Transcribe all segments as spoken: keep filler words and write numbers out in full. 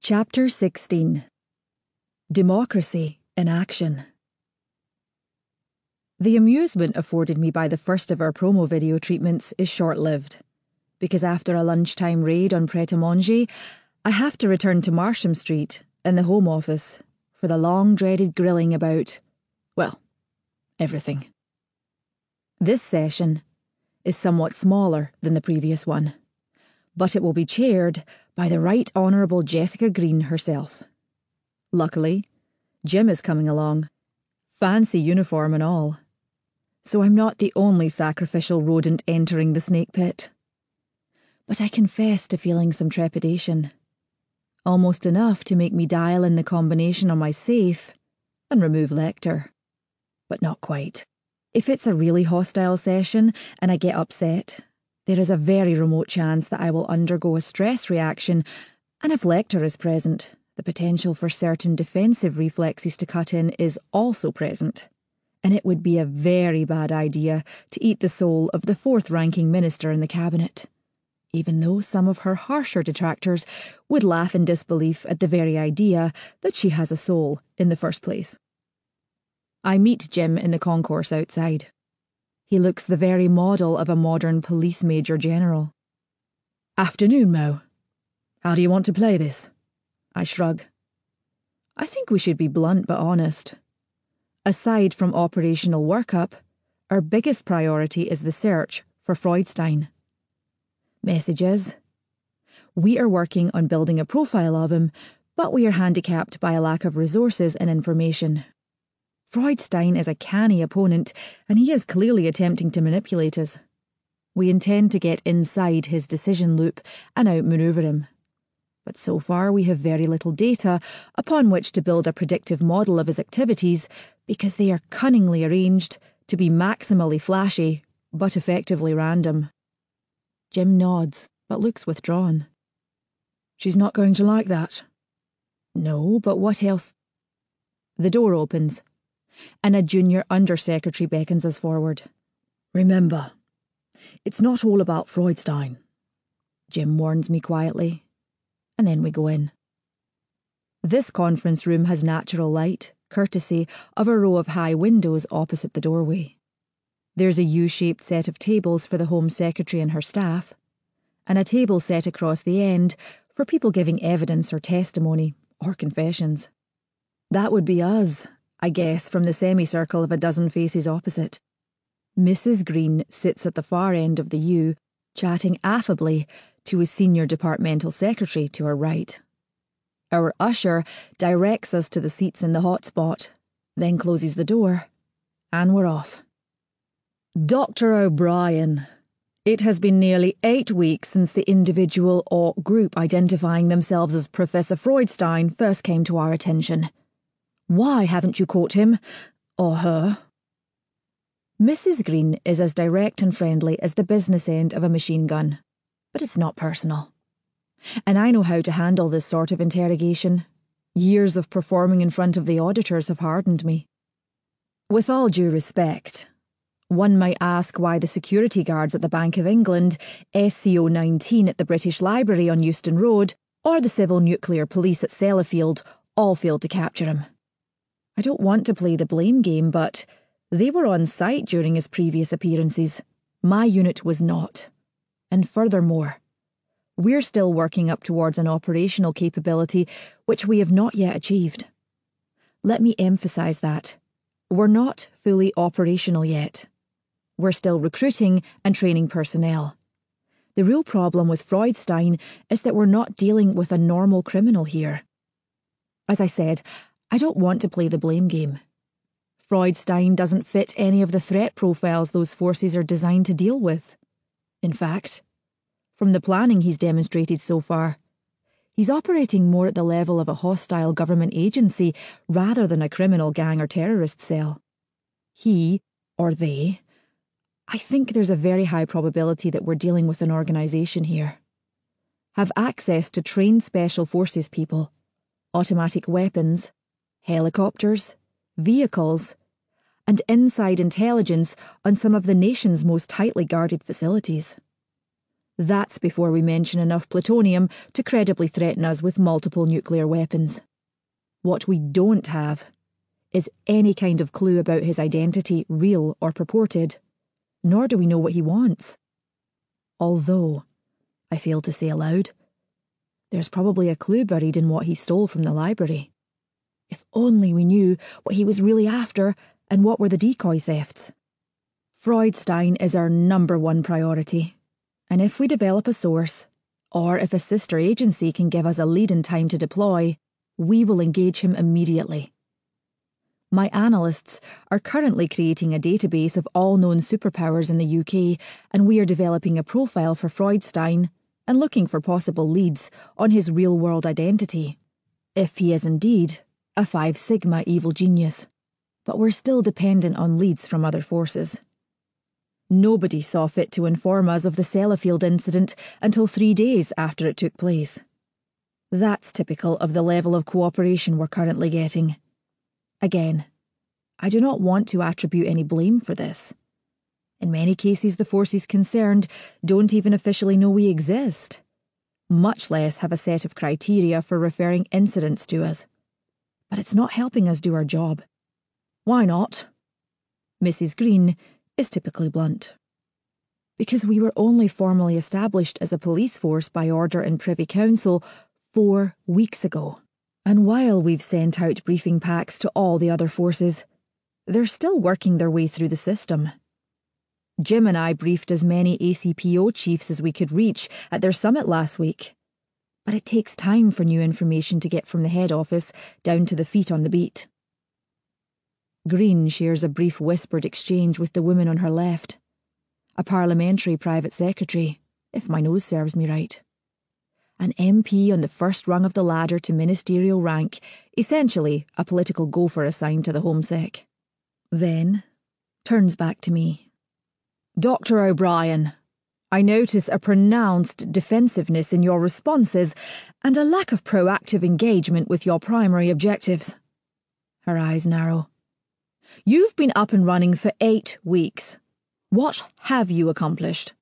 Chapter sixteen. Democracy in Action. The amusement afforded me by the first of our promo video treatments is short-lived, because after a lunchtime raid on Pret-a-Manger, I have to return to Marsham Street in the Home Office for the long-dreaded grilling about, well, everything. This session is somewhat smaller than the previous one, but it will be chaired by the Right Honourable Jessica Green herself. Luckily, Jim is coming along, fancy uniform and all, so I'm not the only sacrificial rodent entering the snake pit. But I confess to feeling some trepidation, almost enough to make me dial in the combination on my safe and remove Lecter. But not quite. If it's a really hostile session and I get upset, there is a very remote chance that I will undergo a stress reaction, and if Lecter is present, the potential for certain defensive reflexes to cut in is also present, and it would be a very bad idea to eat the soul of the fourth-ranking minister in the cabinet, even though some of her harsher detractors would laugh in disbelief at the very idea that she has a soul in the first place. I meet Jim in the concourse outside. He looks the very model of a modern police major general. "Afternoon, Mo. How do you want to play this?" I shrug. I think we should be blunt but honest. Aside from operational workup, our biggest priority is the search for Freudstein. Message is: we are working on building a profile of him, but we are handicapped by a lack of resources and information. Freudstein is a canny opponent, and he is clearly attempting to manipulate us. We intend to get inside his decision loop and outmaneuver him. But so far we have very little data upon which to build a predictive model of his activities, because they are cunningly arranged to be maximally flashy, but effectively random. Jim nods, but looks withdrawn. "She's not going to like that." "No, but what else?" The door opens, and a junior undersecretary beckons us forward. "Remember, it's not all about Freudstein," Jim warns me quietly, and then we go in. This conference room has natural light, courtesy of a row of high windows opposite the doorway. There's a U-shaped set of tables for the Home Secretary and her staff, and a table set across the end for people giving evidence or testimony, or confessions. That would be us, I guess, from the semicircle of a dozen faces opposite. Missus Green sits at the far end of the U, chatting affably to a senior departmental secretary to her right. Our usher directs us to the seats in the hotspot, then closes the door, and we're off. Doctor O'Brien, it has been nearly eight weeks since the individual or group identifying themselves as Professor Freudstein first came to our attention. Why haven't you caught him? Or her? Missus Green is as direct and friendly as the business end of a machine gun, but it's not personal. And I know how to handle this sort of interrogation. Years of performing in front of the auditors have hardened me. With all due respect, one might ask why the security guards at the Bank of England, S C O nineteen at the British Library on Euston Road, or the Civil Nuclear Police at Sellafield all failed to capture him. I don't want to play the blame game, but they were on site during his previous appearances. My unit was not. And furthermore, we're still working up towards an operational capability which we have not yet achieved. Let me emphasise that. We're not fully operational yet. We're still recruiting and training personnel. The real problem with Freudstein is that we're not dealing with a normal criminal here. As I said, I don't want to play the blame game. Freudstein doesn't fit any of the threat profiles those forces are designed to deal with. In fact, from the planning he's demonstrated so far, he's operating more at the level of a hostile government agency rather than a criminal gang or terrorist cell. He, or they, I think there's a very high probability that we're dealing with an organisation here, have access to trained special forces people, automatic weapons, helicopters, vehicles, and inside intelligence on some of the nation's most tightly guarded facilities. That's before we mention enough plutonium to credibly threaten us with multiple nuclear weapons. What we don't have is any kind of clue about his identity, real or purported, nor do we know what he wants. Although, I fail to say aloud, there's probably a clue buried in what he stole from the library. If only we knew what he was really after and what were the decoy thefts. Freudstein is our number one priority, and if we develop a source, or if a sister agency can give us a lead in time to deploy, we will engage him immediately. My analysts are currently creating a database of all known superpowers in the U K, and we are developing a profile for Freudstein and looking for possible leads on his real-world identity, if he is indeed a Five Sigma evil genius. But we're still dependent on leads from other forces. Nobody saw fit to inform us of the Sellafield incident until three days after it took place. That's typical of the level of cooperation we're currently getting. Again, I do not want to attribute any blame for this. In many cases, the forces concerned don't even officially know we exist, much less have a set of criteria for referring incidents to us. But it's not helping us do our job. Why not? Missus Green is typically blunt. Because we were only formally established as a police force by order in Privy Council four weeks ago. And while we've sent out briefing packs to all the other forces, they're still working their way through the system. Jim and I briefed as many A C P O chiefs as we could reach at their summit last week. But it takes time for new information to get from the head office down to the feet on the beat. Green shares a brief whispered exchange with the woman on her left, a parliamentary private secretary, if my nose serves me right. An M P on the first rung of the ladder to ministerial rank, essentially a political gopher assigned to the Home Sec. Then turns back to me. Doctor O'Brien, I notice a pronounced defensiveness in your responses and a lack of proactive engagement with your primary objectives. Her eyes narrow. You've been up and running for eight weeks. What have you accomplished?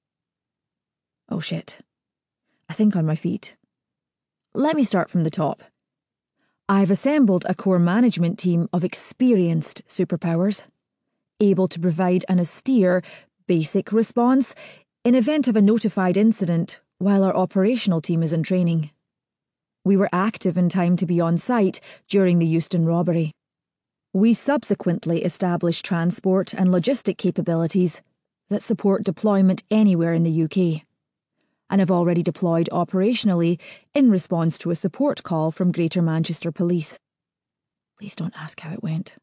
Oh shit. I think on my feet. Let me start from the top. I've assembled a core management team of experienced superpowers, able to provide an austere, basic response in event of a notified incident while our operational team is in training. We were active in time to be on site during the Euston robbery. We subsequently established transport and logistic capabilities that support deployment anywhere in the U K, and have already deployed operationally in response to a support call from Greater Manchester Police. Please don't ask how it went.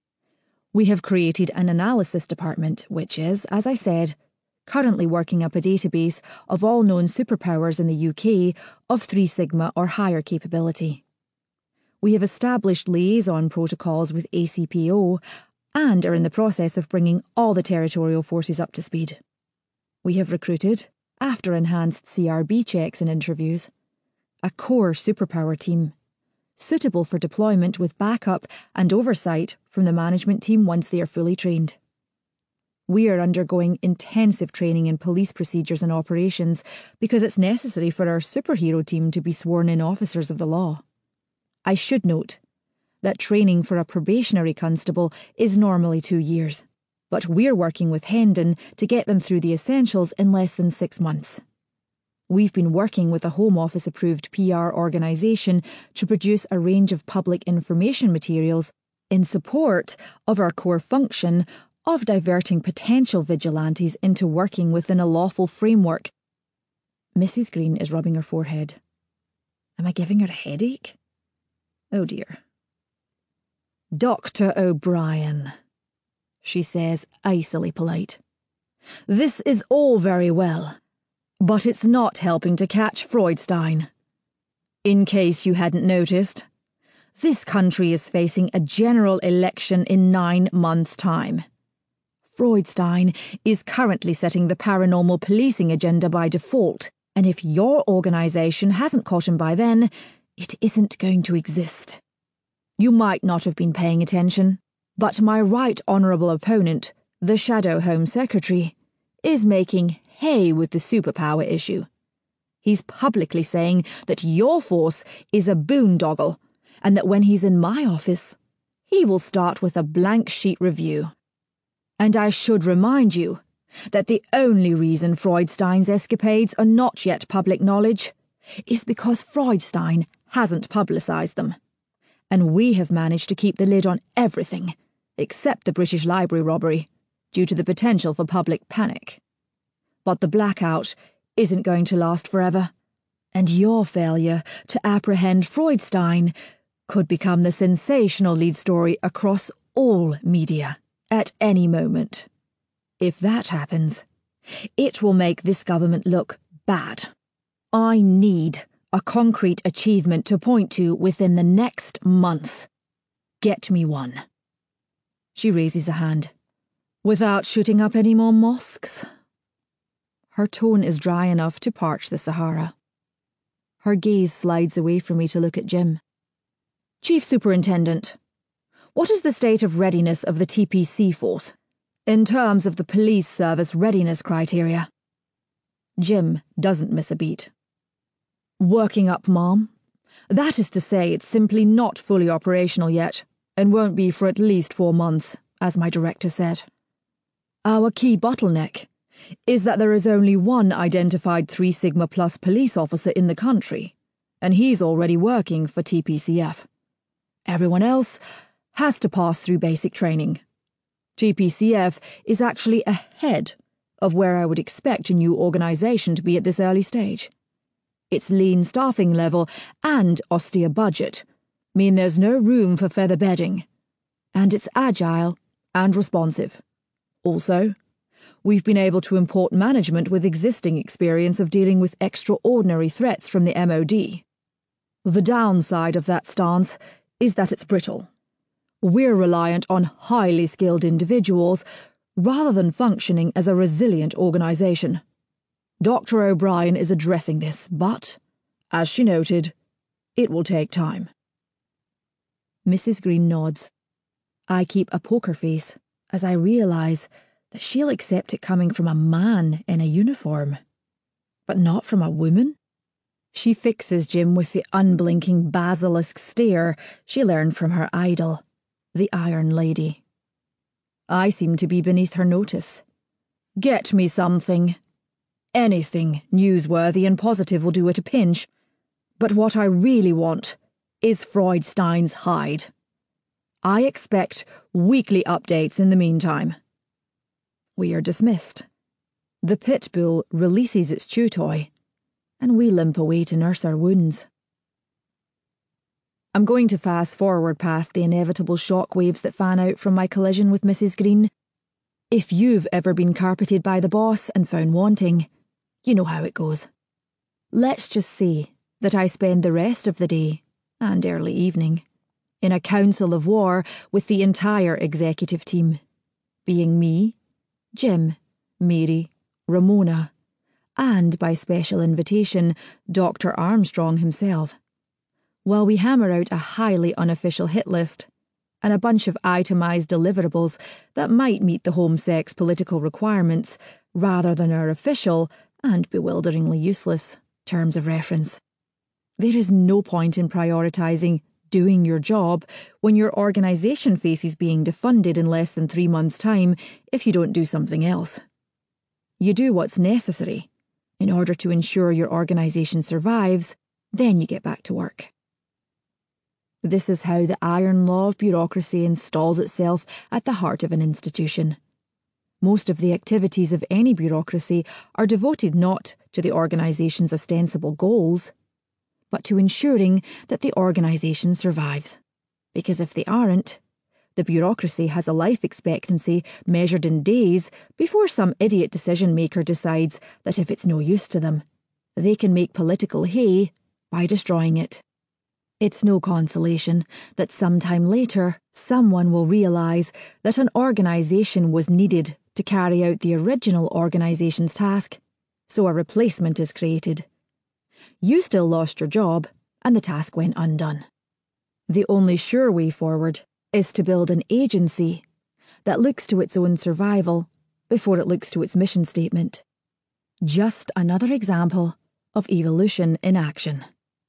We have created an analysis department which is, as I said, currently working up a database of all known superpowers in the U K of three sigma or higher capability. We have established liaison protocols with A C P O and are in the process of bringing all the territorial forces up to speed. We have recruited, after enhanced C R B checks and interviews, a core superpower team, suitable for deployment with backup and oversight from the management team once they are fully trained. We are undergoing intensive training in police procedures and operations because it's necessary for our superhero team to be sworn-in officers of the law. I should note that training for a probationary constable is normally two years, but we're working with Hendon to get them through the essentials in less than six months. We've been working with a Home Office approved P R organisation to produce a range of public information materials in support of our core function of diverting potential vigilantes into working within a lawful framework. Missus Green is rubbing her forehead. Am I giving her a headache? Oh dear. Doctor O'Brien, she says, icily polite. This is all very well, but it's not helping to catch Freudstein. In case you hadn't noticed, this country is facing a general election in nine months' time. Freudstein is currently setting the paranormal policing agenda by default, and if your organisation hasn't caught him by then, it isn't going to exist. You might not have been paying attention, but my right honourable opponent, the Shadow Home Secretary, is making hay with the superpower issue. He's publicly saying that your force is a boondoggle, and that when he's in my office, he will start with a blank sheet review. And I should remind you that the only reason Freudstein's escapades are not yet public knowledge is because Freudstein hasn't publicised them. And we have managed to keep the lid on everything, except the British Library robbery, due to the potential for public panic. But the blackout isn't going to last forever, and your failure to apprehend Freudstein could become the sensational lead story across all media at any moment. If that happens, it will make this government look bad. I need a concrete achievement to point to within the next month. Get me one. She raises a hand. Without shooting up any more mosques? Her tone is dry enough to parch the Sahara. Her gaze slides away from me to look at Jim. Chief Superintendent, what is the state of readiness of the T P C force, in terms of the police service readiness criteria? Jim doesn't miss a beat. Working up, Mom. That is to say, it's simply not fully operational yet, and won't be for at least four months, as my director said. Our key bottleneck is that there is only one identified three Sigma Plus police officer in the country, and he's already working for T P C F. Everyone else has to pass through basic training. T P C F is actually ahead of where I would expect a new organisation to be at this early stage. Its lean staffing level and austere budget mean there's no room for feather bedding, and it's agile and responsive. Also, we've been able to import management with existing experience of dealing with extraordinary threats from the M O D. The downside of that stance is that it's brittle. We're reliant on highly skilled individuals rather than functioning as a resilient organisation. Doctor O'Brien is addressing this, but, as she noted, it will take time. Missus Green nods. I keep a poker face as I realise that she'll accept it coming from a man in a uniform, but not from a woman. She fixes Jim with the unblinking basilisk stare she learned from her idol, the Iron Lady. I seem to be beneath her notice. Get me something. Anything newsworthy and positive will do at a pinch, but what I really want is Freudstein's hide. I expect weekly updates in the meantime. We are dismissed. The pit bull releases its chew toy, and we limp away to nurse our wounds. I'm going to fast forward past the inevitable shockwaves that fan out from my collision with Missus Green. If you've ever been carpeted by the boss and found wanting, you know how it goes. Let's just say that I spend the rest of the day, and early evening, in a council of war with the entire executive team, being me, Jim, Mary, Ramona, and, by special invitation, Doctor Armstrong himself, while we hammer out a highly unofficial hit list and a bunch of itemised deliverables that might meet the Home Sex political requirements rather than our official and bewilderingly useless terms of reference. There is no point in prioritising doing your job when your organisation faces being defunded in less than three months' time if you don't do something else. You do what's necessary in order to ensure your organisation survives, then you get back to work. This is how the iron law of bureaucracy installs itself at the heart of an institution. Most of the activities of any bureaucracy are devoted not to the organisation's ostensible goals, but to ensuring that the organisation survives. Because if they aren't, the bureaucracy has a life expectancy measured in days before some idiot decision-maker decides that if it's no use to them, they can make political hay by destroying it. It's no consolation that sometime later someone will realise that an organisation was needed to carry out the original organisation's task, so a replacement is created. You still lost your job, and the task went undone. The only sure way forward is to build an agency that looks to its own survival before it looks to its mission statement. Just another example of evolution in action.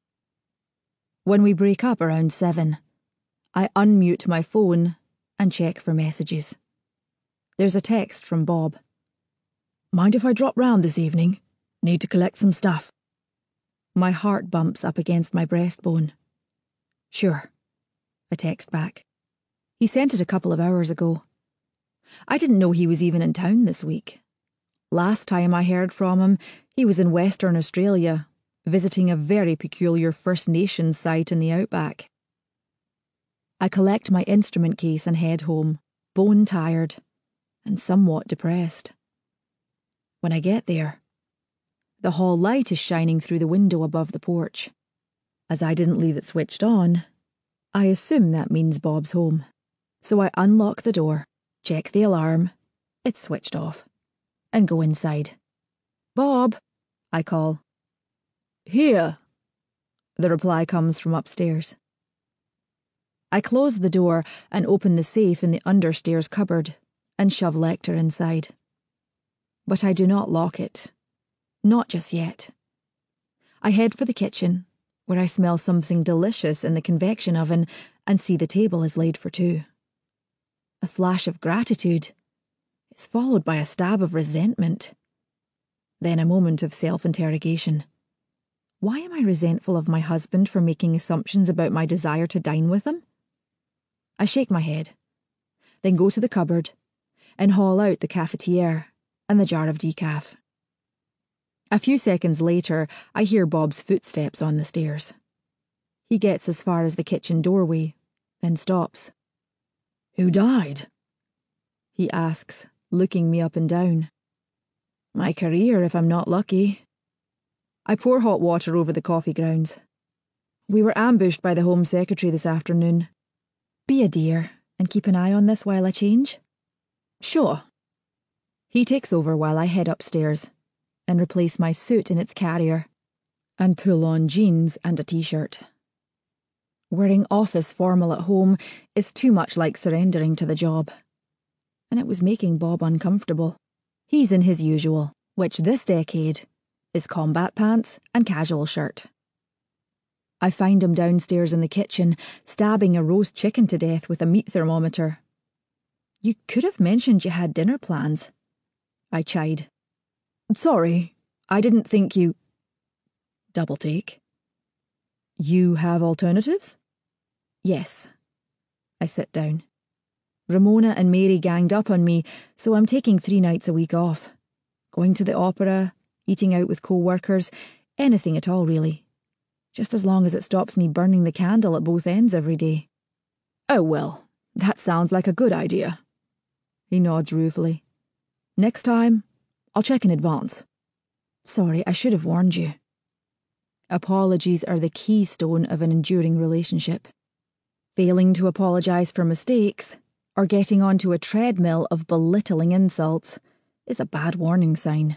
When we break up around seven, I unmute my phone and check for messages. There's a text from Bob. Mind if I drop round this evening? Need to collect some stuff. My heart bumps up against my breastbone. Sure, I text back. He sent it a couple of hours ago. I didn't know he was even in town this week. Last time I heard from him, he was in Western Australia, visiting a very peculiar First Nations site in the outback. I collect my instrument case and head home, bone tired and somewhat depressed. When I get there, the hall light is shining through the window above the porch. As I didn't leave it switched on, I assume that means Bob's home. So I unlock the door, check the alarm, it's switched off, and go inside. Bob, I call. Here. The reply comes from upstairs. I close the door and open the safe in the understairs cupboard and shove Lecter inside. But I do not lock it. Not just yet. I head for the kitchen, where I smell something delicious in the convection oven and see the table is laid for two. A flash of gratitude is followed by a stab of resentment. Then a moment of self-interrogation. Why am I resentful of my husband for making assumptions about my desire to dine with him? I shake my head, then go to the cupboard and haul out the cafetiere and the jar of decaf. A few seconds later, I hear Bob's footsteps on the stairs. He gets as far as the kitchen doorway, then stops. Who died? He asks, looking me up and down. My career, if I'm not lucky. I pour hot water over the coffee grounds. We were ambushed by the Home Secretary this afternoon. Be a dear and keep an eye on this while I change. Sure. He takes over while I head upstairs and replace my suit in its carrier and pull on jeans and a t-shirt. Wearing office formal at home is too much like surrendering to the job. And it was making Bob uncomfortable. He's in his usual, which this decade is combat pants and casual shirt. I find him downstairs in the kitchen, stabbing a roast chicken to death with a meat thermometer. You could have mentioned you had dinner plans, I chide. Sorry, I didn't think you... Double take. You have alternatives? Yes. I sit down. Ramona and Mary ganged up on me, so I'm taking three nights a week off. Going to the opera, eating out with co-workers, anything at all really. Just as long as it stops me burning the candle at both ends every day. Oh well, that sounds like a good idea. He nods ruefully. Next time, I'll check in advance. Sorry, I should have warned you. Apologies are the keystone of an enduring relationship. Failing to apologise for mistakes, or getting onto a treadmill of belittling insults, is a bad warning sign.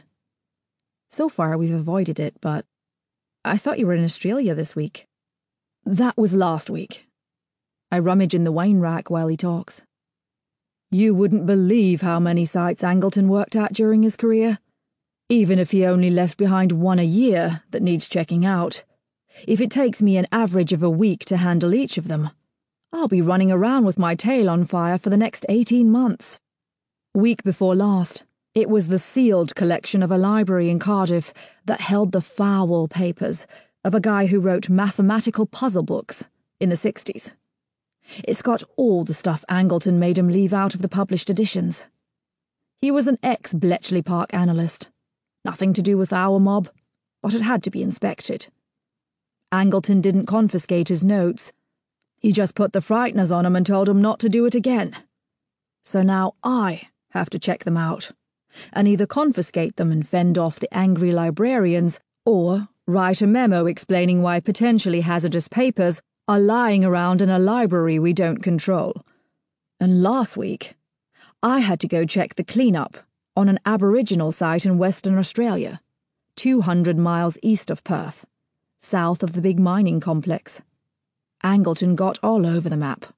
So far we've avoided it, but I thought you were in Australia this week. That was last week. I rummage in the wine rack while he talks. You wouldn't believe how many sites Angleton worked at during his career. Even if he only left behind one a year that needs checking out. If it takes me an average of a week to handle each of them, I'll be running around with my tail on fire for the next eighteen months. Week before last, it was the sealed collection of a library in Cardiff that held the foul papers of a guy who wrote mathematical puzzle books in the sixties. It's got all the stuff Angleton made him leave out of the published editions. He was an ex-Bletchley Park analyst. Nothing to do with our mob, but it had to be inspected. Angleton didn't confiscate his notes. He just put the frighteners on him and told him not to do it again. So now I have to check them out, and either confiscate them and fend off the angry librarians, or write a memo explaining why potentially hazardous papers are lying around in a library we don't control. And last week, I had to go check the cleanup on an Aboriginal site in Western Australia, two hundred miles east of Perth, south of the big mining complex. Angleton got all over the map.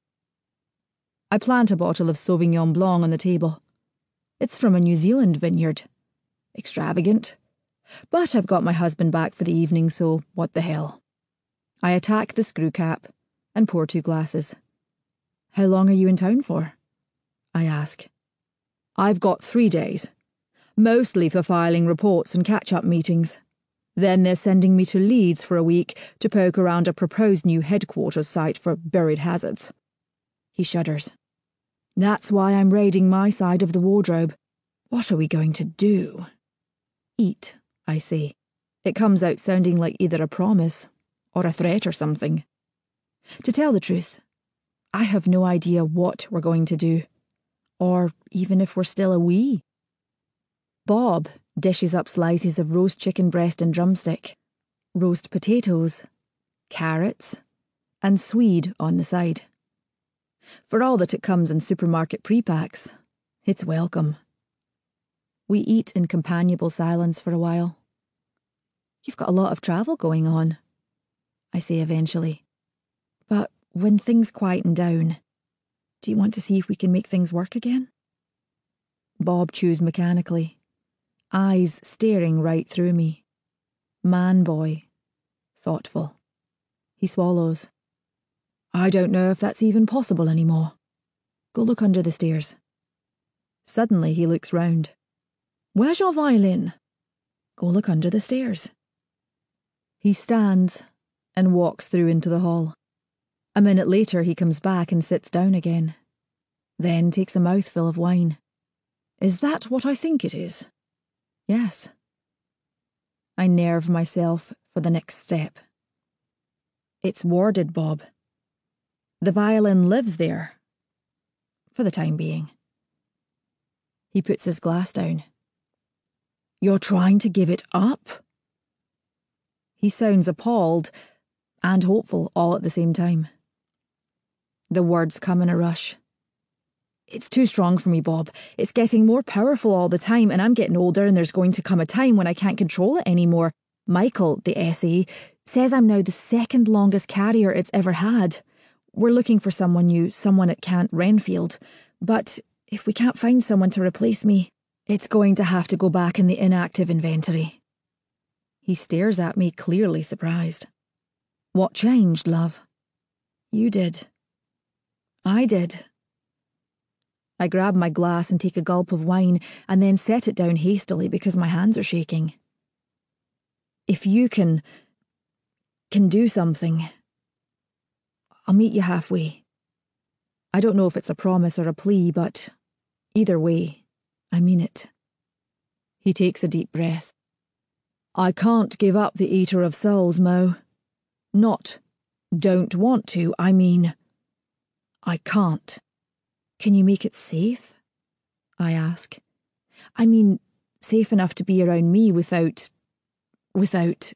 I plant a bottle of Sauvignon Blanc on the table. It's from a New Zealand vineyard. Extravagant, But I've got my husband back for the evening, so what the hell. I attack the screw cap and pour two glasses. How long are you in town for? I ask. I've got three days. Mostly for filing reports and catch-up meetings. Then they're sending me to Leeds for a week to poke around a proposed new headquarters site for buried hazards. He shudders. That's why I'm raiding my side of the wardrobe. What are we going to do? Eat, I say. It comes out sounding like either a promise or a threat or something. To tell the truth, I have no idea what we're going to do, or even if we're still a we. Bob dishes up slices of roast chicken breast and drumstick, roast potatoes, carrots, and swede on the side. For all that it comes in supermarket pre-packs, it's welcome. We eat in companionable silence for a while. You've got a lot of travel going on, I say eventually. But when things quieten down, do you want to see if we can make things work again? Bob chews mechanically, eyes staring right through me. Man boy, thoughtful. He swallows. I don't know if that's even possible anymore. Go look under the stairs. Suddenly he looks round. Where's your violin? Go look under the stairs. He stands and walks through into the hall. A minute later he comes back and sits down again. Then takes a mouthful of wine. Is that what I think it is? Yes. I nerve myself for the next step. It's warded, Bob. The violin lives there. For the time being. He puts his glass down. You're trying to give it up? He sounds appalled and hopeful all at the same time. The words come in a rush. It's too strong for me, Bob. It's getting more powerful all the time, and I'm getting older, and there's going to come a time when I can't control it anymore. Michael, the S A, says I'm now the second longest carrier it's ever had. We're looking for someone new, someone at Camp Renfield. But if we can't find someone to replace me, it's going to have to go back in the inactive inventory. He stares at me, clearly surprised. What changed, love? You did. I did. I grab my glass and take a gulp of wine and then set it down hastily because my hands are shaking. If you can... can do something, I'll meet you halfway. I don't know if it's a promise or a plea, but either way, I mean it. He takes a deep breath. I can't give up the Eater of Souls, Mo. Not don't want to, I mean I can't. Can you make it safe? I ask. I mean, safe enough to be around me without... without...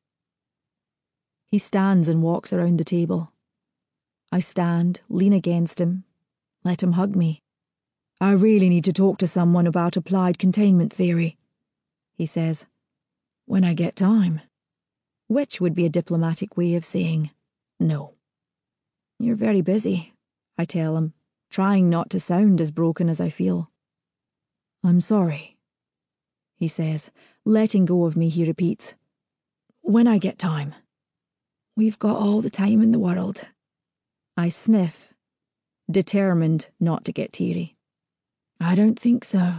He stands and walks around the table. I stand, lean against him, let him hug me. I really need to talk to someone about applied containment theory, he says. When I get time. Which would be a diplomatic way of saying no. You're very busy, I tell him, trying not to sound as broken as I feel. I'm sorry, he says, letting go of me. He repeats, when I get time. We've got all the time in the world. I sniff, determined not to get teary. I don't think so.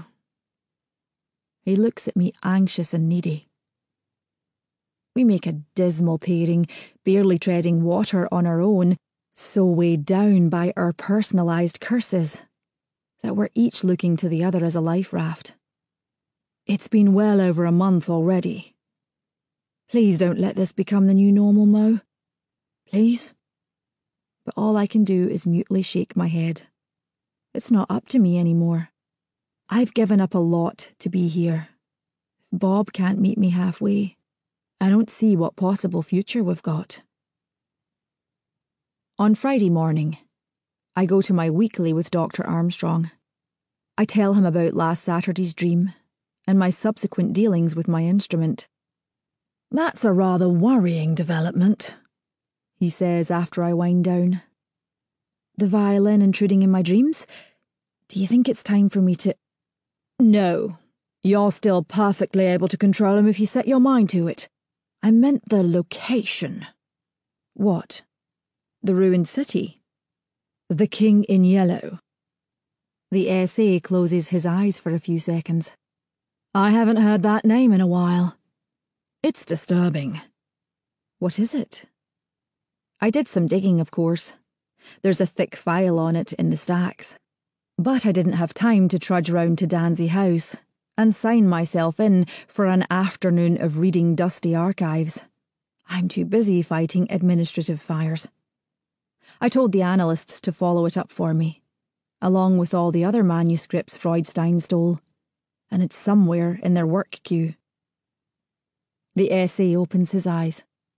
He looks at me anxious and needy. We make a dismal pairing, barely treading water on our own, so weighed down by our personalised curses that we're each looking to the other as a life raft. It's been well over a month already. Please don't let this become the new normal, Mo. Please? But all I can do is mutely shake my head. It's not up to me anymore. I've given up a lot to be here. If Bob can't meet me halfway, I don't see what possible future we've got. On Friday morning, I go to my weekly with Doctor Armstrong. I tell him about last Saturday's dream and my subsequent dealings with my instrument. That's a rather worrying development, he says after I wind down. The violin intruding in my dreams? Do you think it's time for me to... No, You're still perfectly able to control him if you set your mind to it. I meant the location. What? The ruined city? The King in Yellow? The S A closes his eyes for a few seconds. I haven't heard that name in a while. It's disturbing. What is it? I did some digging, of course. There's a thick file on it in the stacks. But I didn't have time to trudge round to Danzy House and sign myself in for an afternoon of reading dusty archives. I'm too busy fighting administrative fires. I told the analysts to follow it up for me, along with all the other manuscripts Freudstein stole, and it's somewhere in their work queue. The S A opens his eyes.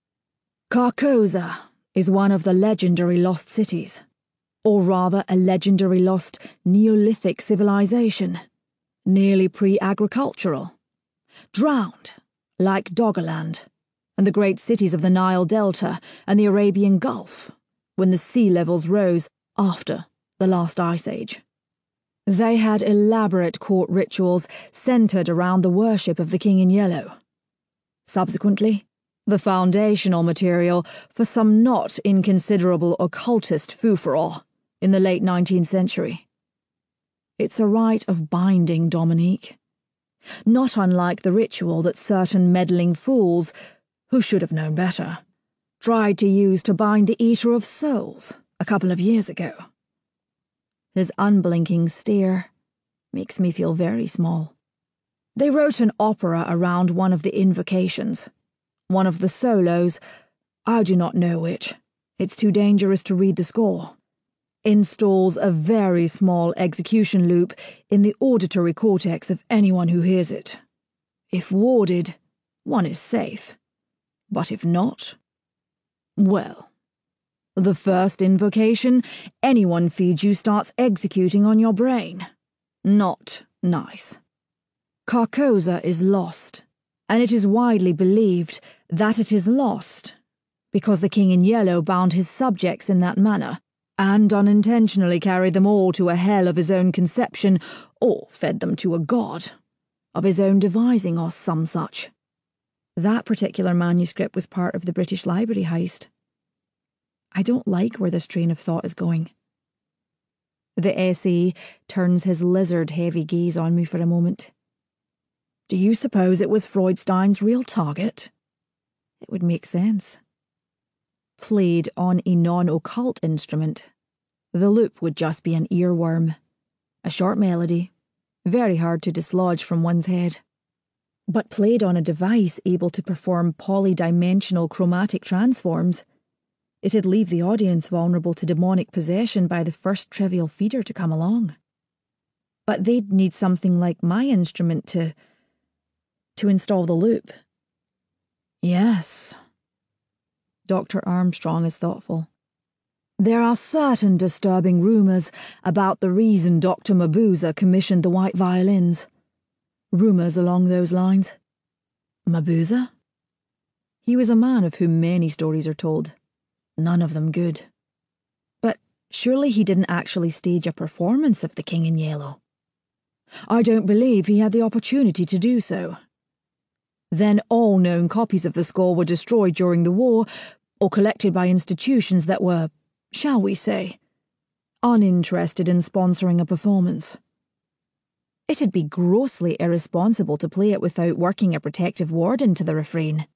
Carcosa is one of the legendary lost cities, or rather a legendary lost Neolithic civilization, nearly pre-agricultural, drowned, like Doggerland, and the great cities of the Nile Delta and the Arabian Gulf, when the sea levels rose after the last ice age. They had elaborate court rituals centered around the worship of the King in Yellow. Subsequently, the foundational material for some not inconsiderable occultist foo-for-all in the late nineteenth century. It's a rite of binding, Dominique. Not unlike the ritual that certain meddling fools, who should have known better, tried to use to bind the Eater of Souls a couple of years ago. His unblinking stare makes me feel very small. They wrote an opera around one of the invocations. One of the solos, I do not know which, it's too dangerous to read the score, installs a very small execution loop in the auditory cortex of anyone who hears it. If warded, one is safe. But if not, well, the first invocation anyone feeds you starts executing on your brain. Not nice. Carcosa is lost, and it is widely believed that it is lost because the King in Yellow bound his subjects in that manner, and unintentionally carried them all to a hell of his own conception, or fed them to a god of his own devising, or some such. That particular manuscript was part of the British Library heist. I don't like where this train of thought is going. The S A turns his lizard-heavy gaze on me for a moment. Do you suppose it was Freudstein's real target? It would make sense. Played on a non-occult instrument, the loop would just be an earworm. A short melody, very hard to dislodge from one's head. But played on a device able to perform polydimensional chromatic transforms, it'd leave the audience vulnerable to demonic possession by the first trivial feeder to come along. But they'd need something like my instrument to... to install the loop. Yes. Doctor Armstrong is thoughtful. There are certain disturbing rumours about the reason Doctor Mabuse commissioned the white violins. Rumours along those lines. Mabuse? He was a man of whom many stories are told, none of them good. But surely he didn't actually stage a performance of The King in Yellow. I don't believe he had the opportunity to do so. Then all known copies of the score were destroyed during the war, or collected by institutions that were, shall we say, uninterested in sponsoring a performance. It'd be grossly irresponsible to play it without working a protective ward into the refrain.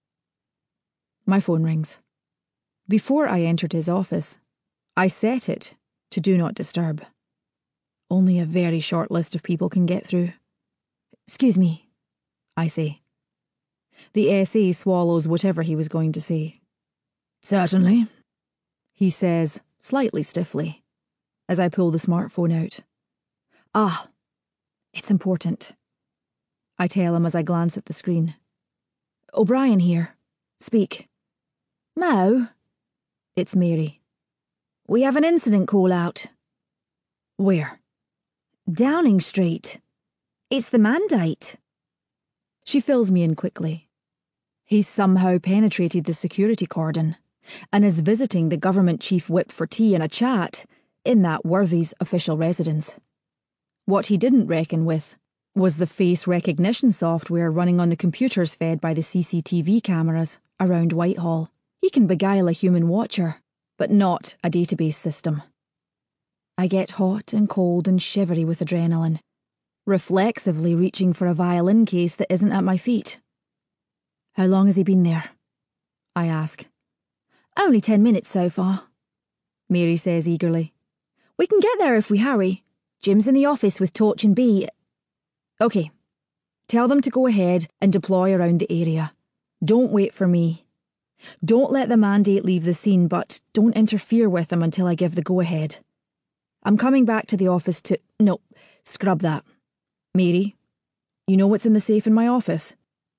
My phone rings. Before I entered his office, I set it to Do Not Disturb. Only a very short list of people can get through. Excuse me, I say. The S A swallows whatever he was going to say. Certainly, he says, slightly stiffly, as I pull the smartphone out. Ah, it's important, I tell him as I glance at the screen. O'Brien here. Speak. Mo? It's Mary. We have an incident call out. Where? Downing Street. It's the mandate. She fills me in quickly. He's somehow penetrated the security cordon and is visiting the government chief whip for tea and a chat in that worthy's official residence. What he didn't reckon with was the face recognition software running on the computers fed by the C C T V cameras around Whitehall. He can beguile a human watcher, but not a database system. I get hot and cold and shivery with adrenaline, reflexively reaching for a violin case that isn't at my feet. How long has he been there? I ask. Only ten minutes so far, Mary says eagerly. We can get there if we hurry. Jim's in the office with Torch and Bee. OK. Tell them to go ahead and deploy around the area. Don't wait for me. Don't let the mandate leave the scene, but don't interfere with them until I give the go-ahead. I'm coming back to the office to... No, scrub that. Mary, you know what's in the safe in my office?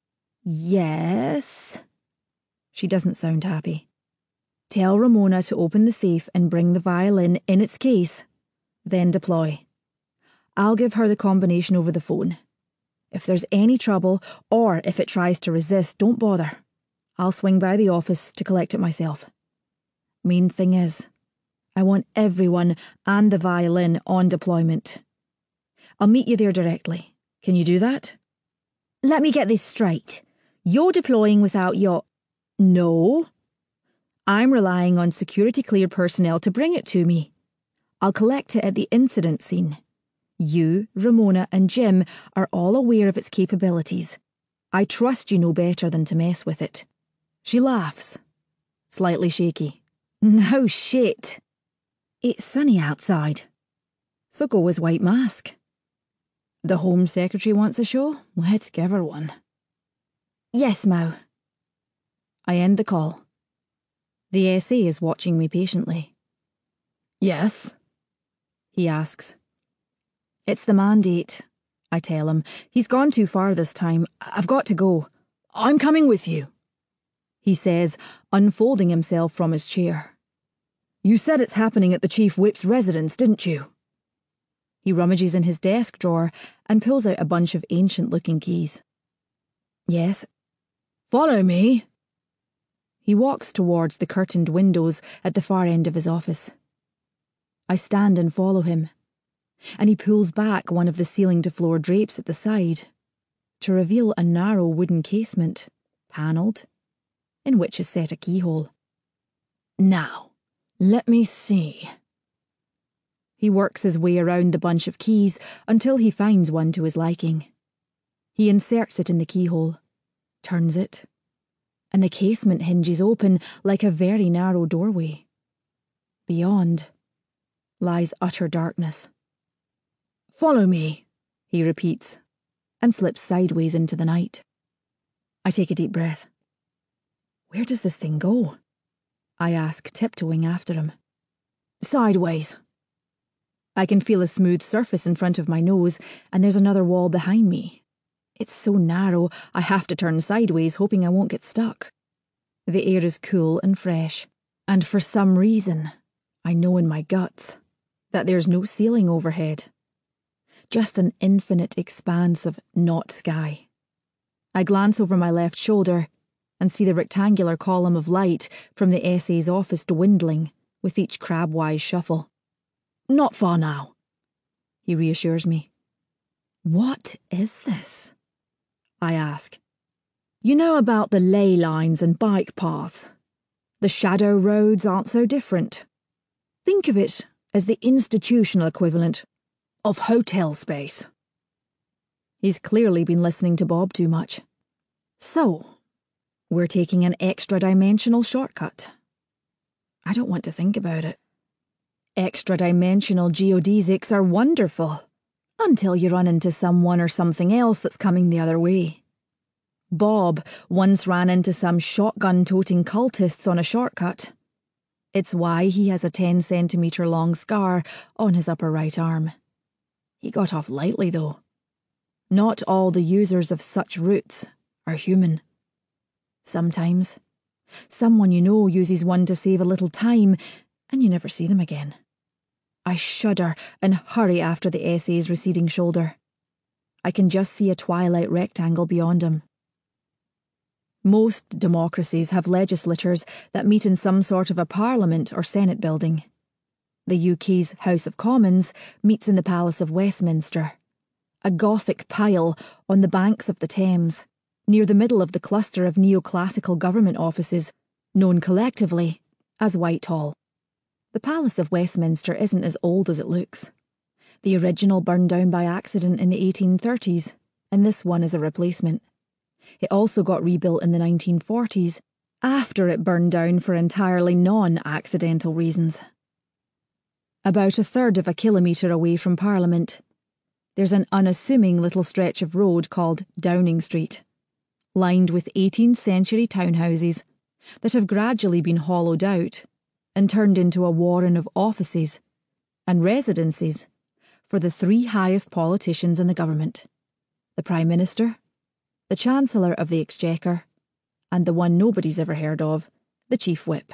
Yes. She doesn't sound happy. Tell Ramona to open the safe and bring the violin in its case. Then deploy. I'll give her the combination over the phone. If there's any trouble, or if it tries to resist, don't bother. I'll swing by the office to collect it myself. Main thing is, I want everyone and the violin on deployment. I'll meet you there directly. Can you do that? Let me get this straight. You're deploying without your... No. I'm relying on security-cleared personnel to bring it to me. I'll collect it at the incident scene. You, Ramona and Jim are all aware of its capabilities. I trust you know better than to mess with it. She laughs, slightly shaky. No shit. It's sunny outside. So go as White Mask. The Home Secretary wants a show? Let's give her one. Yes, Mo. I end the call. The S A is watching me patiently. Yes? He asks. It's the mandate, I tell him. He's gone too far this time. I've got to go. I'm coming with you, he says, unfolding himself from his chair. You said it's happening at the Chief Whip's residence, didn't you? He rummages in his desk drawer and pulls out a bunch of ancient-looking keys. Yes. Follow me. He walks towards the curtained windows at the far end of his office. I stand and follow him, and he pulls back one of the ceiling-to-floor drapes at the side to reveal a narrow wooden casement, panelled, in which is set a keyhole. Now, let me see. He works his way around the bunch of keys until he finds one to his liking. He inserts it in the keyhole, turns it, and the casement hinges open like a very narrow doorway. Beyond lies utter darkness. Follow me, he repeats, and slips sideways into the night. I take a deep breath. Where does this thing go? I ask, tiptoeing after him. Sideways. I can feel a smooth surface in front of my nose, and there's another wall behind me. It's so narrow, I have to turn sideways, hoping I won't get stuck. The air is cool and fresh, and for some reason, I know in my guts that there's no ceiling overhead. Just an infinite expanse of not sky. I glance over my left shoulder and see the rectangular column of light from the S A's office dwindling with each crabwise shuffle. Not far now, he reassures me. What is this? I ask. You know about the ley lines and bike paths? The shadow roads aren't so different. Think of it as the institutional equivalent of hotel space. He's clearly been listening to Bob too much. So, we're taking an extra-dimensional shortcut. I don't want to think about it. Extra-dimensional geodesics are wonderful, until you run into someone or something else that's coming the other way. Bob once ran into some shotgun-toting cultists on a shortcut. It's why he has a ten centimetre long scar on his upper right arm. He got off lightly, though. Not all the users of such routes are human. Sometimes, someone you know uses one to save a little time, and you never see them again. I shudder and hurry after the S A's receding shoulder. I can just see a twilight rectangle beyond him. Most democracies have legislatures that meet in some sort of a parliament or senate building. The U K's House of Commons meets in the Palace of Westminster, a Gothic pile on the banks of the Thames, near the middle of the cluster of neoclassical government offices, known collectively as Whitehall. The Palace of Westminster isn't as old as it looks. The original burned down by accident in the eighteen thirties, and this one is a replacement. It also got rebuilt in the nineteen forties, after it burned down for entirely non-accidental reasons. About a third of a kilometre away from Parliament, there's an unassuming little stretch of road called Downing Street, lined with eighteenth century townhouses that have gradually been hollowed out and turned into a warren of offices and residences for the three highest politicians in the government: the Prime Minister, the Chancellor of the Exchequer, and the one nobody's ever heard of, the Chief Whip.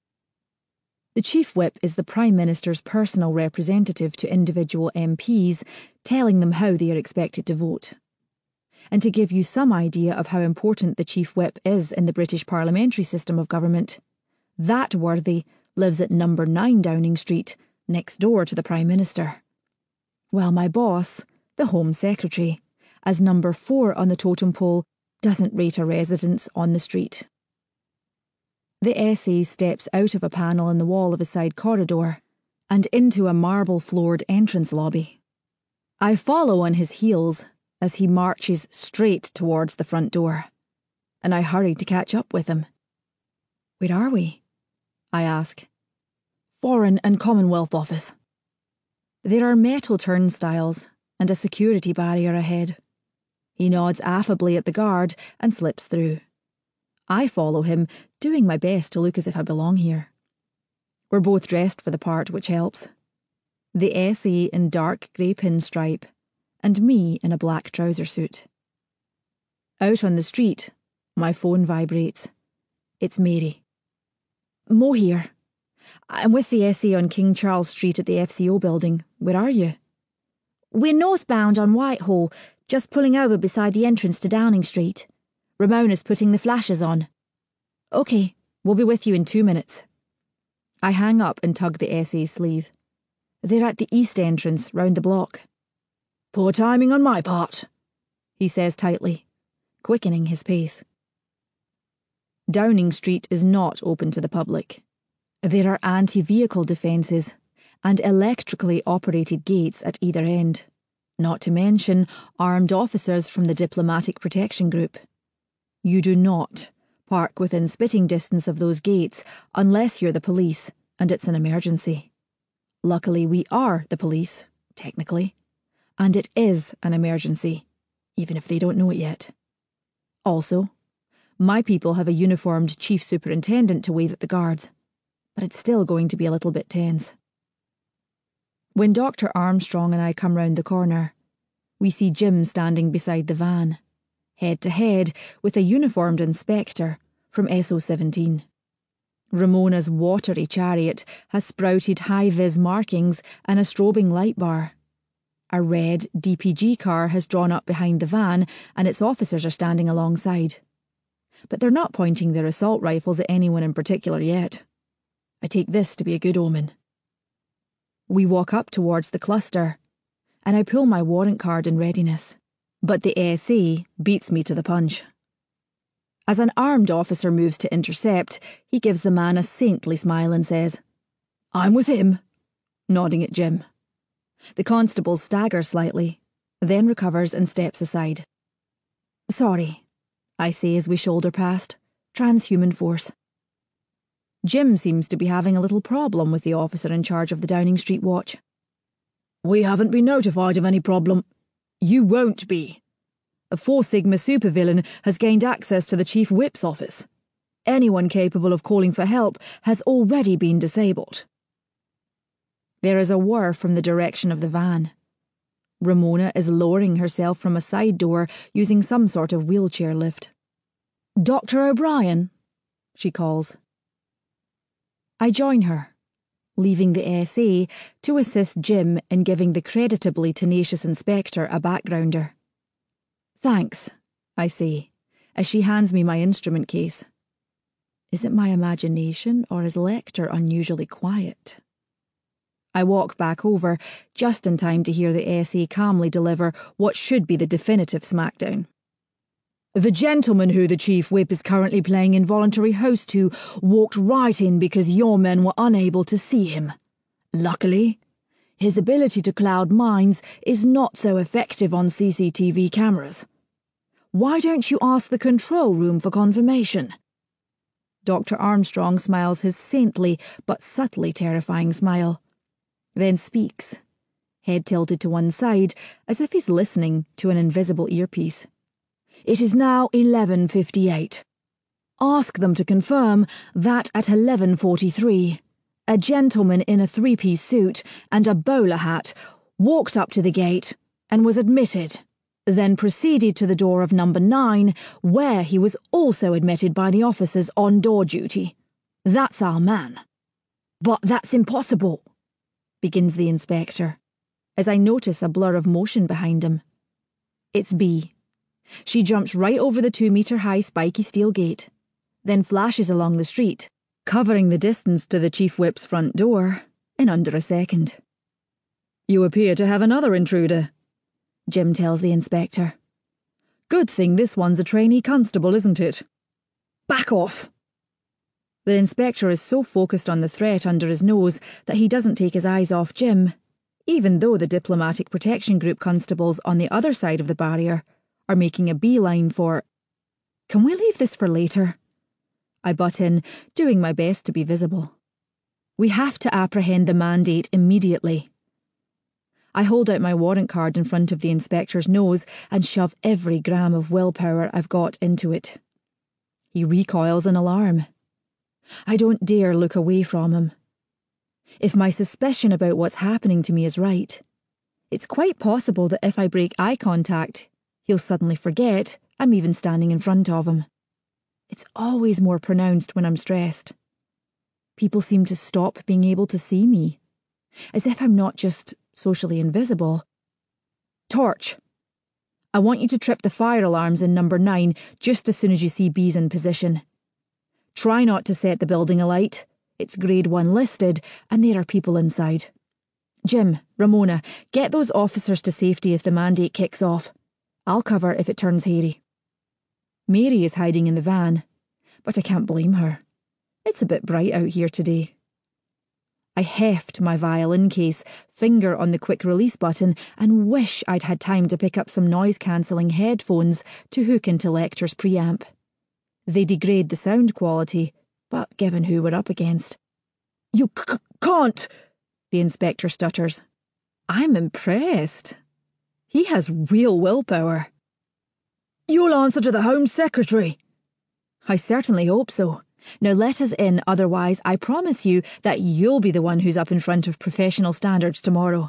The Chief Whip is the Prime Minister's personal representative to individual M Ps, telling them how they are expected to vote. And to give you some idea of how important the Chief Whip is in the British parliamentary system of government, that worthy lives at number nine Downing Street, next door to the Prime Minister. While my boss, the Home Secretary, as number four on the totem pole, doesn't rate a residence on the street. The S A steps out of a panel in the wall of a side corridor and into a marble-floored entrance lobby. I follow on his heels as he marches straight towards the front door, and I hurry to catch up with him. "Where are we?" I ask. "Foreign and Commonwealth Office." There are metal turnstiles and a security barrier ahead. He nods affably at the guard and slips through. I follow him, doing my best to look as if I belong here. We're both dressed for the part, which helps. The S A in dark grey pinstripe, and me in a black trouser suit. Out on the street, my phone vibrates. It's Mary. "Mo here. I'm with the S A on King Charles Street at the F C O building. Where are you?" "We're northbound on Whitehall, just pulling over beside the entrance to Downing Street. Ramona's putting the flashes on." "OK, we'll be with you in two minutes." I hang up and tug the S A's sleeve. "They're at the east entrance, round the block." "Poor timing on my part," he says tightly, quickening his pace. Downing Street is not open to the public. There are anti-vehicle defences and electrically operated gates at either end, not to mention armed officers from the Diplomatic Protection Group. You do not park within spitting distance of those gates unless you're the police and it's an emergency. Luckily, we are the police, technically, and it is an emergency, even if they don't know it yet. Also, my people have a uniformed chief superintendent to wave at the guards, but it's still going to be a little bit tense. When Doctor Armstrong and I come round the corner, we see Jim standing beside the van, head to head with a uniformed inspector from S O seventeen. Ramona's watery chariot has sprouted high-vis markings and a strobing light bar. A red D P G car has drawn up behind the van and its officers are standing alongside. But they're not pointing their assault rifles at anyone in particular yet. I take this to be a good omen. We walk up towards the cluster, and I pull my warrant card in readiness. But the S A beats me to the punch. As an armed officer moves to intercept, he gives the man a saintly smile and says, "I'm with him," nodding at Jim. The constable staggers slightly, then recovers and steps aside. "Sorry," I say as we shoulder past. "Transhuman force." Jim seems to be having a little problem with the officer in charge of the Downing Street watch. "We haven't been notified of any problem." "You won't be. A Four Sigma supervillain has gained access to the Chief Whip's office. Anyone capable of calling for help has already been disabled." There is a whir from the direction of the van. Ramona is lowering herself from a side door using some sort of wheelchair lift. "Doctor O'Brien," she calls. I join her, leaving the S A to assist Jim in giving the creditably tenacious inspector a backgrounder. "Thanks," I say, as she hands me my instrument case. Is it my imagination, or is Lecter unusually quiet? I walk back over, just in time to hear the S A calmly deliver what should be the definitive smackdown. The gentleman who the Chief Whip is currently playing involuntary host to walked right in because your men were unable to see him. Luckily, his ability to cloud minds is not so effective on C C T V cameras. Why don't you ask the control room for confirmation? Doctor Armstrong smiles his saintly but subtly terrifying smile, then speaks, head tilted to one side as if he's listening to an invisible earpiece. It is now eleven fifty-eight. Ask them to confirm that at eleven forty-three, a gentleman in a three-piece suit and a bowler hat walked up to the gate and was admitted, then proceeded to the door of number nine, where he was also admitted by the officers on door duty. That's our man. But that's impossible, begins the inspector, as I notice a blur of motion behind him. It's B. She jumps right over the two-metre-high spiky steel gate, then flashes along the street, covering the distance to the Chief Whip's front door in under a second. You appear to have another intruder, Jim tells the inspector. Good thing this one's a trainee constable, isn't it? Back off! The inspector is so focused on the threat under his nose that he doesn't take his eyes off Jim, even though the Diplomatic Protection Group constables on the other side of the barrier are making a beeline for... Can we leave this for later? I butt in, doing my best to be visible. We have to apprehend the mandate immediately. I hold out my warrant card in front of the inspector's nose and shove every gram of willpower I've got into it. He recoils in alarm. I don't dare look away from him. If my suspicion about what's happening to me is right, it's quite possible that if I break eye contact, he'll suddenly forget I'm even standing in front of him. It's always more pronounced when I'm stressed. People seem to stop being able to see me, as if I'm not just socially invisible. Torch. I want you to trip the fire alarms in number nine just as soon as you see B's in position. Try not to set the building alight. It's grade one listed, and there are people inside. Jim, Ramona, get those officers to safety if the mandate kicks off. I'll cover if it turns hairy. Mary is hiding in the van, but I can't blame her. It's a bit bright out here today. I heft my violin case, finger on the quick release button, and wish I'd had time to pick up some noise-cancelling headphones to hook into Lecter's preamp. They degrade the sound quality, but given who we're up against... You c- can't, the inspector stutters. I'm impressed. He has real willpower. You'll answer to the Home Secretary. I certainly hope so. Now let us in, otherwise I promise you that you'll be the one who's up in front of professional standards tomorrow.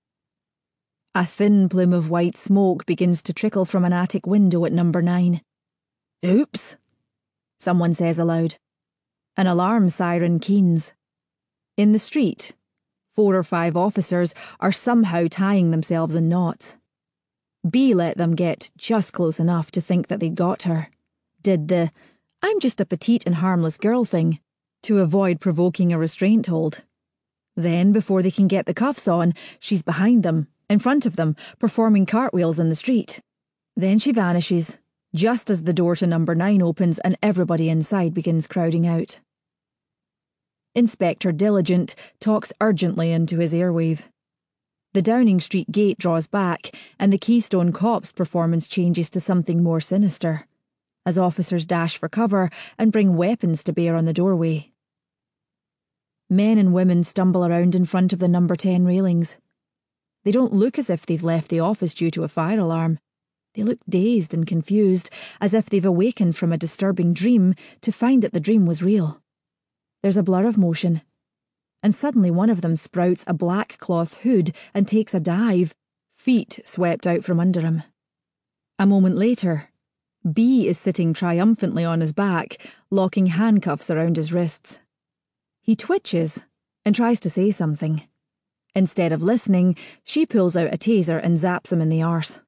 A thin plume of white smoke begins to trickle from an attic window at number nine. Oops, someone says aloud. An alarm siren keens. In the street, four or five officers are somehow tying themselves in knots. B let them get just close enough to think that they'd got her. Did the I'm just a petite and harmless girl thing, to avoid provoking a restraint hold. Then, before they can get the cuffs on, she's behind them, in front of them, performing cartwheels in the street. Then she vanishes, just as the door to number nine opens and everybody inside begins crowding out. Inspector Diligent talks urgently into his airwave. The Downing Street gate draws back, and the Keystone Cops performance changes to something more sinister, as officers dash for cover and bring weapons to bear on the doorway. Men and women stumble around in front of the number ten railings. They don't look as if they've left the office due to a fire alarm. They look dazed and confused, as if they've awakened from a disturbing dream to find that the dream was real. There's a blur of motion, and suddenly one of them sprouts a black cloth hood and takes a dive, feet swept out from under him. A moment later, B is sitting triumphantly on his back, locking handcuffs around his wrists. He twitches and tries to say something. Instead of listening, she pulls out a taser and zaps him in the arse.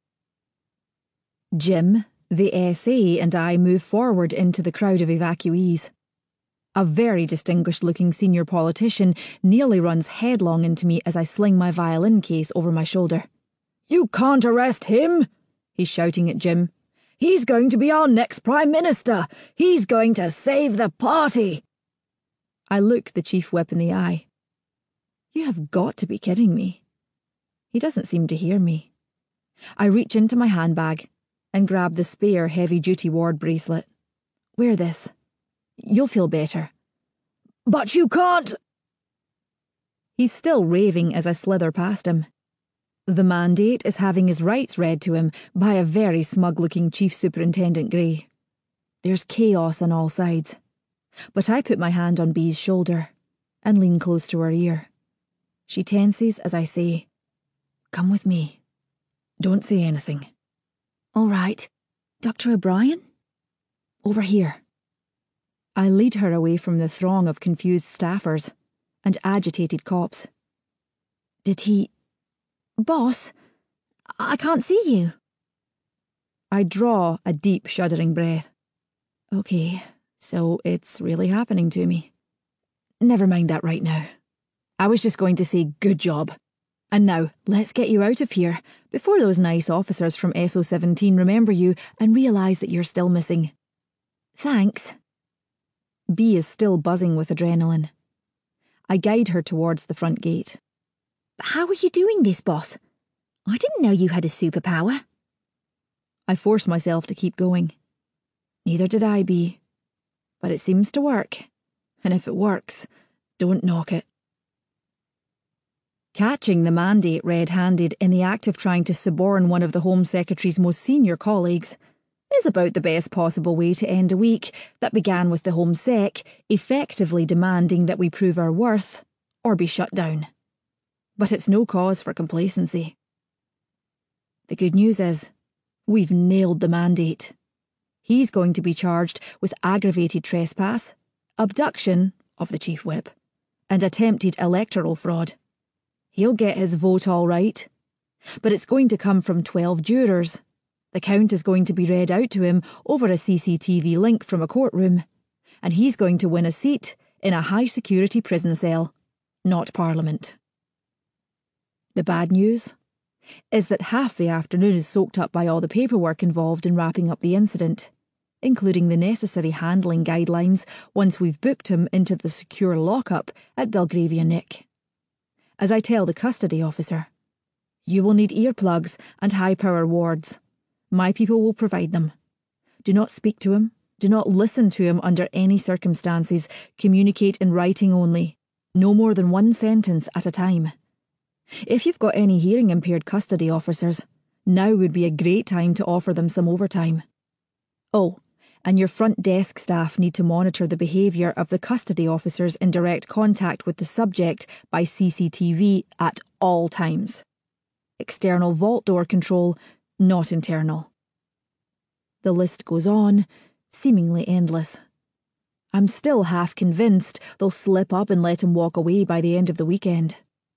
Jim, the S A, and I move forward into the crowd of evacuees. A very distinguished-looking senior politician nearly runs headlong into me as I sling my violin case over my shoulder. "You can't arrest him!" he's shouting at Jim. "He's going to be our next Prime Minister! He's going to save the party!" I look the Chief Whip in the eye. You have got to be kidding me. He doesn't seem to hear me. I reach into my handbag and grab the spare heavy-duty ward bracelet. Wear this. You'll feel better. "But you can't!" He's still raving as I slither past him. The mandate is having his rights read to him by a very smug-looking Chief Superintendent Grey. There's chaos on all sides. But I put my hand on Bee's shoulder and lean close to her ear. She tenses as I say, "Come with me. Don't say anything." "All right. Doctor O'Brien?" "Over here." I lead her away from the throng of confused staffers and agitated cops. "Did he... Boss, I can't see you." I draw a deep shuddering breath. Okay, so it's really happening to me. Never mind that right now. I was just going to say good job. And now, let's get you out of here before those nice officers from S O seventeen remember you and realise that you're still missing. Thanks. Bee is still buzzing with adrenaline. I guide her towards the front gate. "How are you doing this, boss? I didn't know you had a superpower." I force myself to keep going. Neither did I, Bee. But it seems to work. And if it works, don't knock it. Catching the mandate red-handed in the act of trying to suborn one of the Home Secretary's most senior colleagues is about the best possible way to end a week that began with the Home Sec effectively demanding that we prove our worth or be shut down. But it's no cause for complacency. The good news is, we've nailed the mandate. He's going to be charged with aggravated trespass, abduction of the Chief Whip, and attempted electoral fraud. He'll get his vote all right. But it's going to come from twelve jurors. The count is going to be read out to him over a C C T V link from a courtroom, and he's going to win a seat in a high-security prison cell, not Parliament. The bad news is that half the afternoon is soaked up by all the paperwork involved in wrapping up the incident, including the necessary handling guidelines once we've booked him into the secure lockup at Belgravia Nick. As I tell the custody officer, "You will need earplugs and high-power wards. My people will provide them. Do not speak to him. Do not listen to him under any circumstances. Communicate in writing only. No more than one sentence at a time. If you've got any hearing-impaired custody officers, now would be a great time to offer them some overtime. Oh, and your front desk staff need to monitor the behaviour of the custody officers in direct contact with the subject by C C T V at all times. External vault door control, not internal." The list goes on, seemingly endless. I'm still half convinced they'll slip up and let him walk away by the end of the weekend.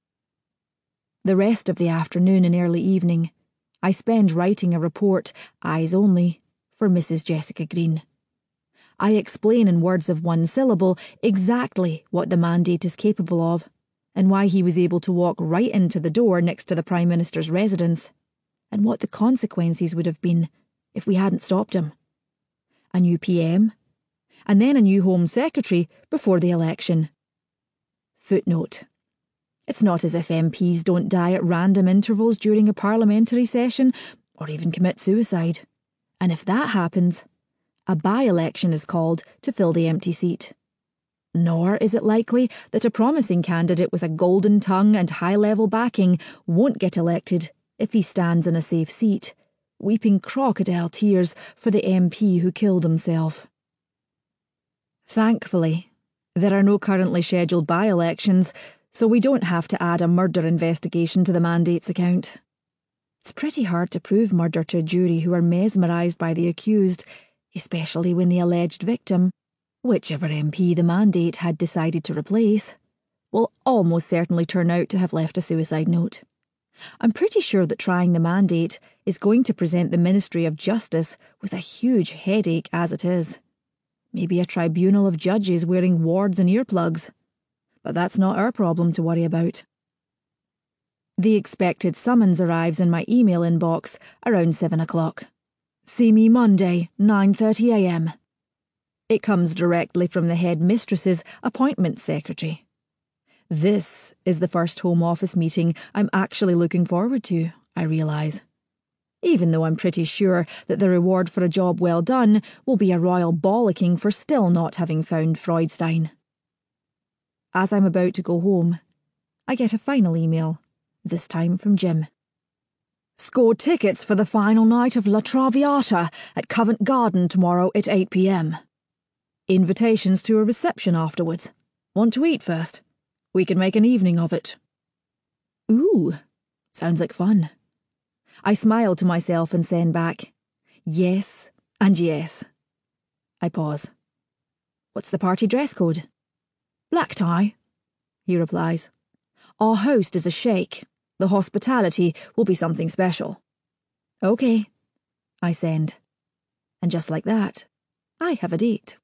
The rest of the afternoon and early evening, I spend writing a report, eyes only, for Missus Jessica Green. I explain in words of one syllable exactly what the mandate is capable of, and why he was able to walk right into the door next to the Prime Minister's residence, and what the consequences would have been if we hadn't stopped him. A new P M, and then a new Home Secretary before the election. Footnote. It's not as if M Ps don't die at random intervals during a parliamentary session, or even commit suicide. And if that happens, a by-election is called to fill the empty seat. Nor is it likely that a promising candidate with a golden tongue and high-level backing won't get elected if he stands in a safe seat, weeping crocodile tears for the M P who killed himself. Thankfully, there are no currently scheduled by-elections, so we don't have to add a murder investigation to the mandate's account. It's pretty hard to prove murder to a jury who are mesmerised by the accused, especially when the alleged victim, whichever M P the mandate had decided to replace, will almost certainly turn out to have left a suicide note. I'm pretty sure that trying the mandate is going to present the Ministry of Justice with a huge headache as it is. Maybe a tribunal of judges wearing wards and earplugs. But that's not our problem to worry about. The expected summons arrives in my email inbox around seven o'clock. See me Monday, nine thirty a m. It comes directly from the head mistress's appointment secretary. This is the first Home Office meeting I'm actually looking forward to, I realise. Even though I'm pretty sure that the reward for a job well done will be a royal bollocking for still not having found Freudstein. As I'm about to go home, I get a final email, this time from Jim. Scored tickets for the final night of La Traviata at Covent Garden tomorrow at eight p m. Invitations to a reception afterwards. Want to eat first? We can make an evening of it. Ooh, sounds like fun. I smile to myself and send back, yes and yes. I pause. What's the party dress code? Black tie, he replies. Our host is a sheikh. The hospitality will be something special. Okay, I send. And just like that, I have a date.